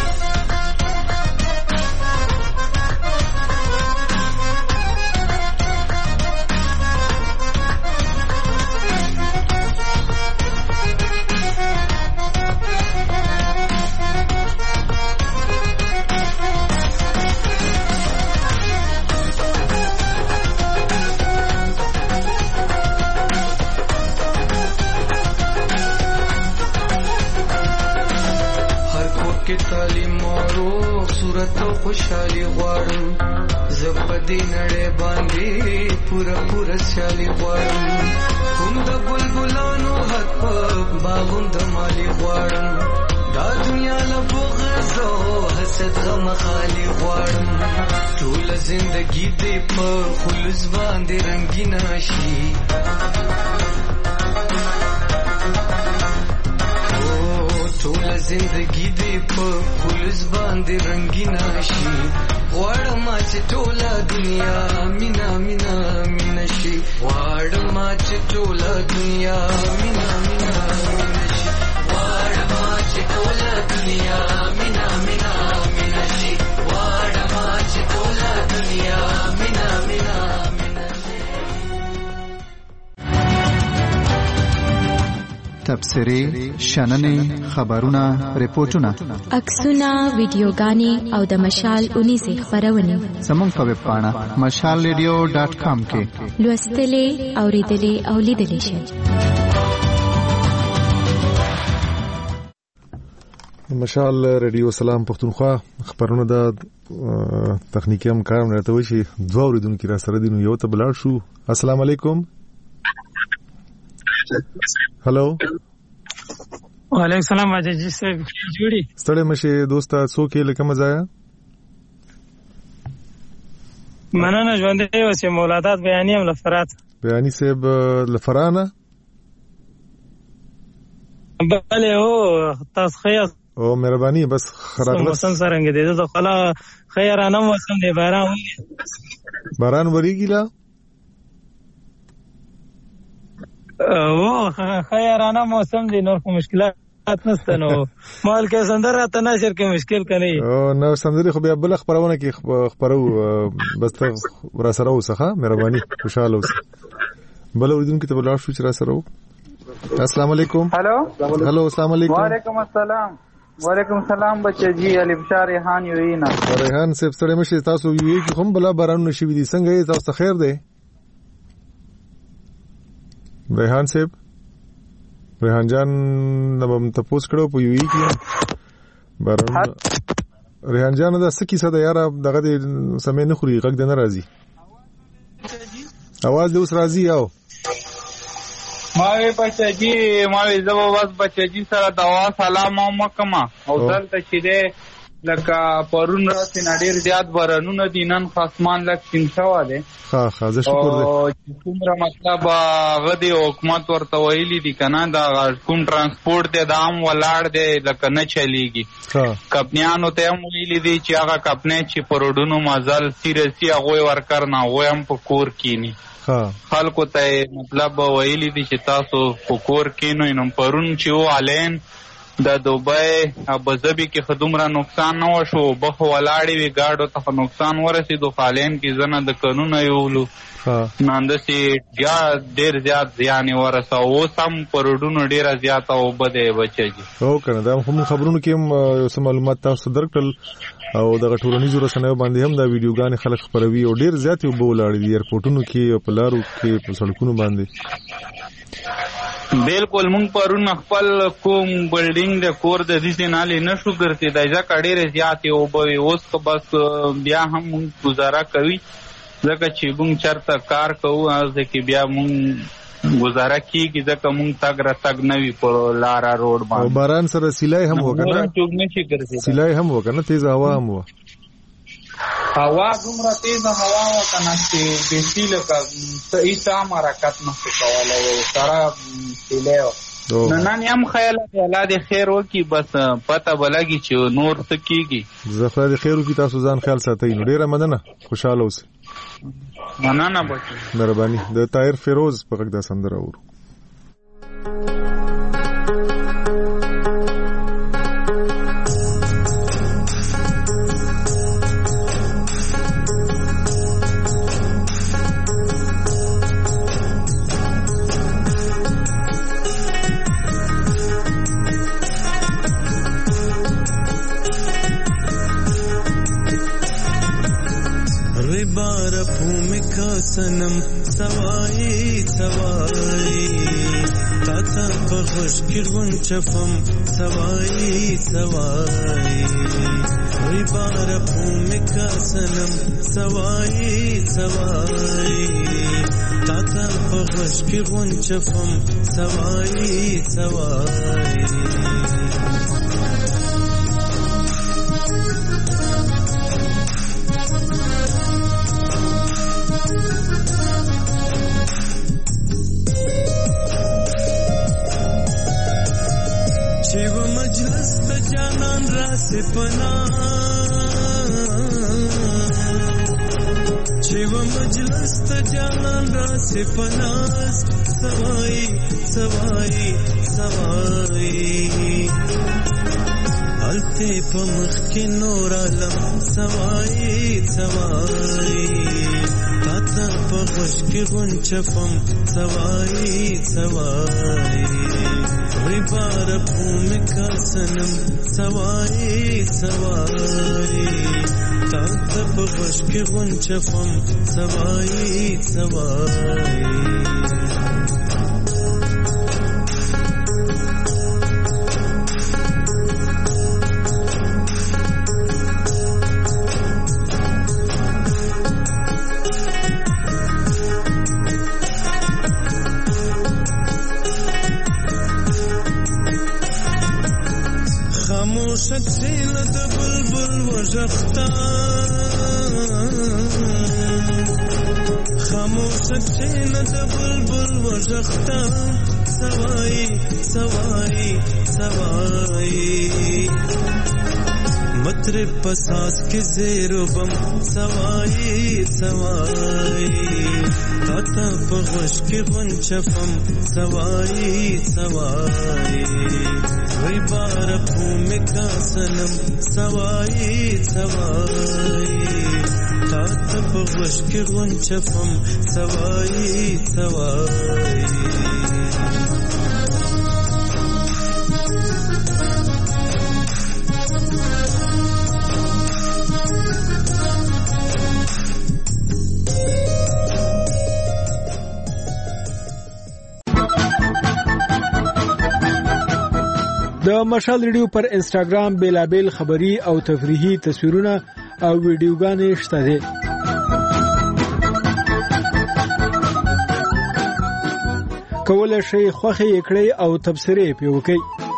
خوشحالي غواړم زپدې نړۍ باندې پورا پورا سیالي غواړم هم د بلبلانو حق په باغوم د مالي غواړم دا دنیا له بغض او حسد غم خالي غواړم ټول زندگی دې په خلوص باندې رنگین شي ټول زندگی دې په خلوص باندې رنگین شي غواړم چې ټوله دنیا مینا مینا مینا شي غواړم چې ټوله دنیا مینا مینا مینا شي غواړم چې ټوله دنیا مینا مینا مینا شي غواړم چې ټوله دنیا مینا مینا تبصرې شننې خبرونه ریپورتونه عکسونه ویډیوګانې او د مشال اونیزې خبرونه زموږ په ویب پاڼه مشال ریډیو ډاټ کام کې لوستلې اوریدلې او لیدلې شئ. مشال ریډیو سلام پښتونخوا خبرونه د تخنیکی هم کار نه راته وي چې دوه اوریدونکو را سره دي نو یو ته بلاړ شو. السلام علیکم. هلو وعلیکم السلام اجازه صاحب جوړی ستړي مشه دوستا څوک یې لکه مزایا مننه ژوندې اوسې مولادات بیانیم لفرات بیانی صاحب لفرانه بله او تاسو خیر او مهرباني بس خراغله موسم څنګه دی زه خلا خیرانه موسم دی باران باران وریږي لا او خیرانه موسم دی نور کوم مشکلات نشته نو مال کې سندره ته نشر کې مشکل کني او نو سندري خو بیا بل خبرونه کې خبرو بس ته را سره وسخه مهرباني خوشاله اوسه بل اوریدونکو ته بلار شو چې را سره السلام علیکم. هلو هلو السلام علیکم. وعلیکم السلام. وعلیکم السلام بچی جی علي بشار ریحان یوینا ریحان صاحب سره مشه تاسو یو کې هم بلا باران نشي دي څنګه یې تاسو خیر دی ریحان صاحب؟ ریحان جان نبم تپوس کړو په یوې کې باران ریحان جان دا څه کیسه ده یار دغه د سمې نه خوري غږ نه راځي आवाज دې اوس راځي یاو ما وی بچی ما وی زبو واس بچی سره دوا سلام او مکما او دلته چې ده لکه پرون راته نډیر زیات بارانونه دینن خاصمان لک تینسو ده ها ها زه شکر دې او کومره مطلب غدي حکومت ورته ویلي دي کنه دا کوم ترانسپورت دې دام ولاړ دې لکه نه چلیږي ها کپنیانو ته هم ویلي دي چې هغه کپنې چې پروډونو مازل سیرسي هغه ورکر نه وای هم په کور کینی ها خلکو ته مطلب ویلي دي چې تاسو په کور کینو نو پرون چې و علین د دوبۍ ابوظبي کې خدومره نقصان نه وشو بخو ولاړې وی گاډو ته نقصان ورسېدو خالین کې زنه د قانون یولو ناندسي بیا ډیر زیات ځان ورسو او سم پروډونو ډیر زیات او بده بچي او کنه دا هم خبرونو کې هم معلومات تاسو درکړل او دغه ټولنیزو رسنیو باندې هم دا ویډیوګانې خلک خبروي او ډیر زیات یو بولاړي دي ایرپورټونو کې او په لارو کې په سړکونو باندې بالکل مونږ پرون خپل کوم بلډینګ د کور د دې نالي نشو ګرځي د ځکه ډېر زیات او به اوس کو بس بیا هم مونږ گزاره کوي ځکه چې مونږ چرته کار کوو ځکه بیا مونږ گزاره کیږي ځکه مونږ تګ را تګ نوي په لارا روډ باندې او باران سره سیلای هم وکنه سیلای هم وکنه تیز هوا هم و هوا دومره تیز هوا و کنه چې د سیل کا هیڅ هم حرکت نه کوله سره سیلای نو نن هم خیال الله دې خیر وکي بس پته بلګي چې نور څه کیږي زه دې خیر وکي تاسو ځان خیال ساتئ نو ډیره مننه خوشاله اوسئ مننه بچو مهرباني د طاهر فیروز په غږ د سندره اورو सनम सवाई सवाई ताता बखश किरवन चफम सवाई सवाई वही बार भूमिका सनम सवाई सवाई ताता बखश किरवन चफम सवाई सवाई पना शिव मजलस जान रास पनास सवाई सवाई सवाई अलते पमख के नूर आलम सवाई सवाई ताता पखश के गुंचफम सवाई सवाई बार भूमिका सनम सवाई सवाई ताता बखश के गुंचफम सवाई सवाई شکل د بلبل وجختا خاموش شکل د بلبل وجختا سوائی سوائی سوائی مطرب پساس کے زیر و بم سوائی سوائی تاتا پغش کے غنچفم سوائی سوائی وی بار भूमिका सनम सवाई सवाई ताता बखश के गुंचफम सवाई सवाई د مشال ریډیو پر انسټاګرام بیلابل خبری او تفریحي تصویرونه او ویډیوګانې شته دي. کولای شئ خوښه یې کړئ او تبصرې پې وکړئ.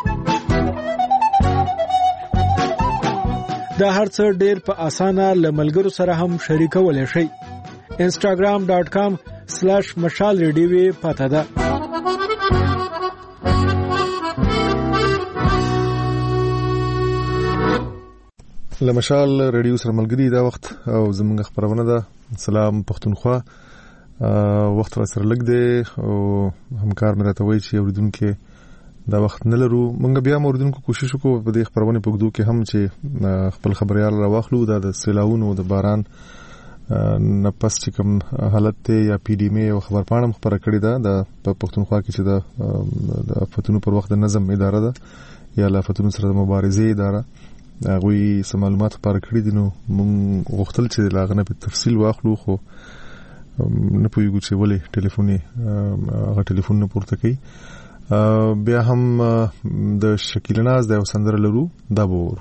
دا هر څه ډېر په اسانه له ملګرو سره هم شریکولی شئ. انسټاګرام ډاټ کام سلیش مشال ریډیو پته ده. لمشال ریډیو سره ملګری دا وخت او زمونږ خبرونه ده. سلام پښتونخوا. وخت را سره لګ دی او همکار مې راته وایي چې اوریدونکو دا وخت نه لرو. مونږ بیا اوریدونکو کوشش وکړو په دې خبرونه پکدو کې هم چې خپل خبريال راوخلو دا د سیلاونو د باران نه پس چې کوم حالت ته یا پی ډی ام او خبرپاڼه خبره کړې ده د پښتونخوا کې چې د آفتونو پر وخت د نظم اداره ده یا د آفتونو سره د مبارزې اداره غوي سم معلومات خبره کړې دي. نو مونږ غوښتل چې لاغنه په تفصیل واخلو خو نه پوهیږو چې ولې ټلیفون هغه ټلیفون نه پورته کوي بیا هم د شکیل ناز د سندره لرو دا بورو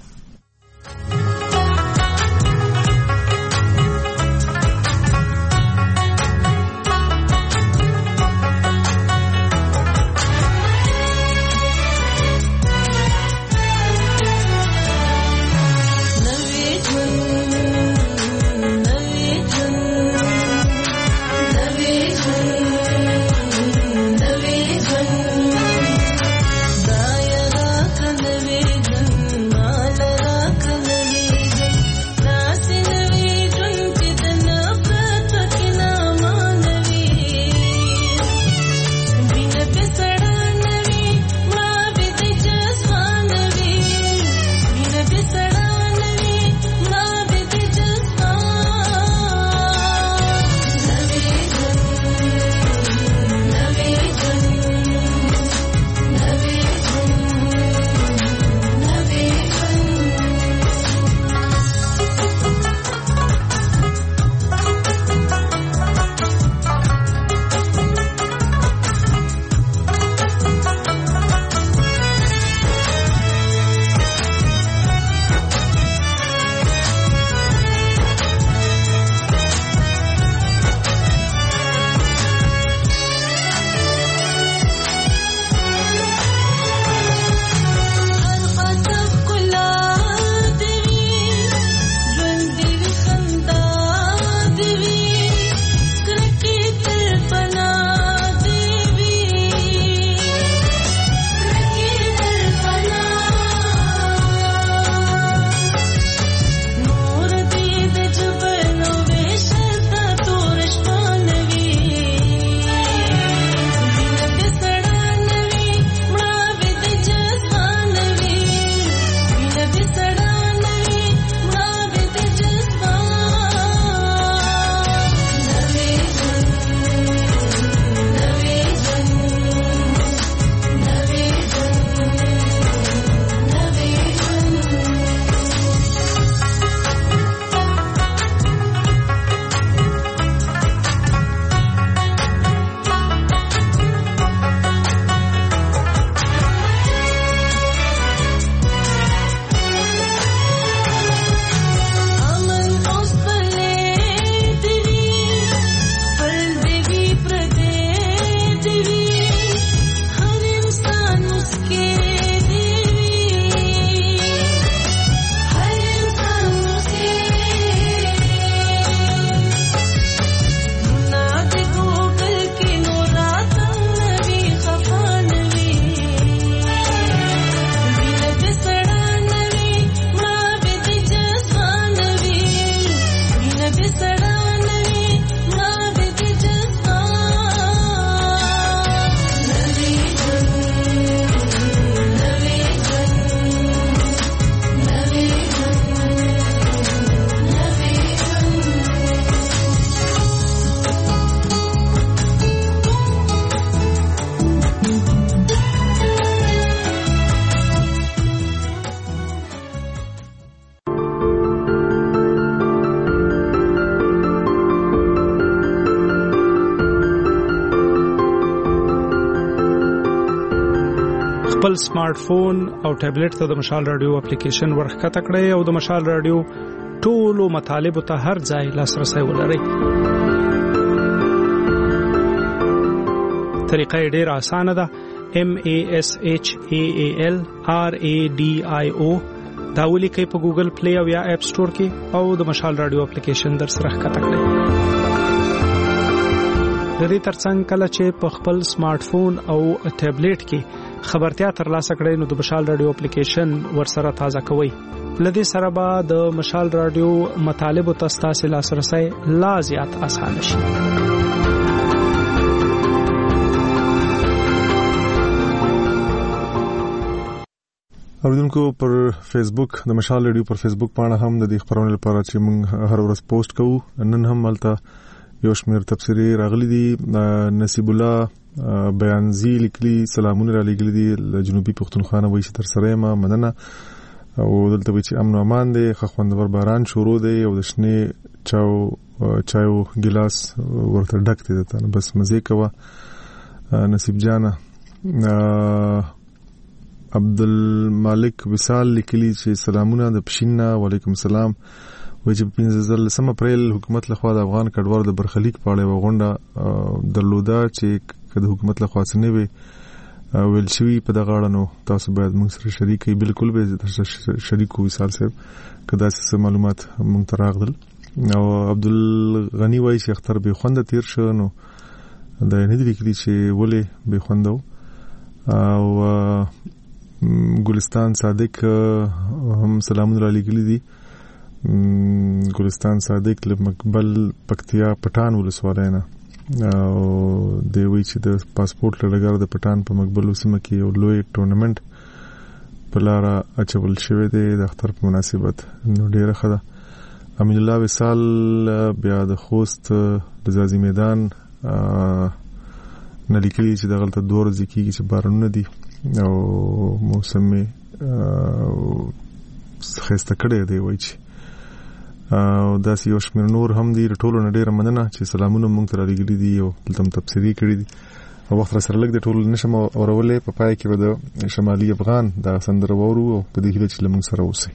خپل سمارټ فون او ټابلیټ ته د مشال رادیو اپلیکیشن ورخکته کړئ او د مشال رادیو ټولو مطالبه ته هر ځای لاسرسي ولرئ. طریقه ډیره اسانه ده. M A S H A A L R A D I O دا ولیکئ په ګوګل پلی او یا اپ سٹور کې او د مشال رادیو اپلیکیشن در سره ښکته کړئ. د دې ترڅنګ کله چې په خپل سمارټ فون او ټابلیټ کې خبرتیا ترلاسه کړئ نو د مشال رادیو اپلیکیشن ورسره تازه کوئ. لدې سره به د مشال رادیو مطالب او تاسو لاسرسي لا زیات اسانه شي. اوریدونکو پر فیسبوک د مشال رادیو پر فیسبوک باندې هم د دې خبرونو لپاره چې موږ هر ورځ پوسټ کوو نن هم ملته یو شمېر تفسیری راغلي دي. نصیب الله بیانزی لیکلي سلامونه را لګلي دي له جنوبي پښتونخوا وایي چې تر سره ما مننه او دلته وایي چې امن او امان دی خوندور باران شروع دی او د شنه چاو چایو ګلاس ورته ډک دی ته بس مزه کوه نصیب جانا عبدالمالک وصال لیکلی چې سلامونه د پښینا وعلیکم السلام. وایي چې پنځه اپریل حکومت لخوا د افغان کډوالو د برخلیک په اړه یوه غونډه درلوده چې د حکومت لخوا څه نه وي ویل شوي په دغه اړه، نو تاسو باید موږ سره شریک کړئ. بالکل به شریک وو وصال صاحب که داسې معلومات موږ ته راغلل. او عبدالغني وایي چې اختر بې خونده تیر شو، نو دا یې نه دي لیکلي چې ولې بې خونده و. او ګلستان صادق هم سلامونه را لیکلي دي. ګلستان صادق له مقبل پکتیا پټان ولسوالۍ نه، او دی وایي چې د پاسپورت له ډګره د پټان په مقبل سیمه کې یو لوی ټورنمنټ په لاره اچول شوی دی د اختر په مناسبت، نو ډېره ښه ده. امین الله وصال بیا د خوست د ځاځي میدان نه لیکلي چې دغلته دوه ورځې کېږي چې بارانونه دي او موسم یې ښایسته کړی دی. وایي چې او داسې یو شمېر نور هم دي. د ټولو نه ډېره مننه چې سلامونه موږ ته رالیږلي دي او دلته هم تبصرې کړي دي. او وخت را سره لږ د ټولو نشم اورولی. په پای کې به د شمالي افغان دا سندره واورو او په دې هیله چې له موږ سره اوسئ.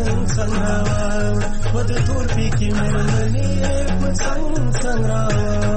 What the tour piki mermani, put some sun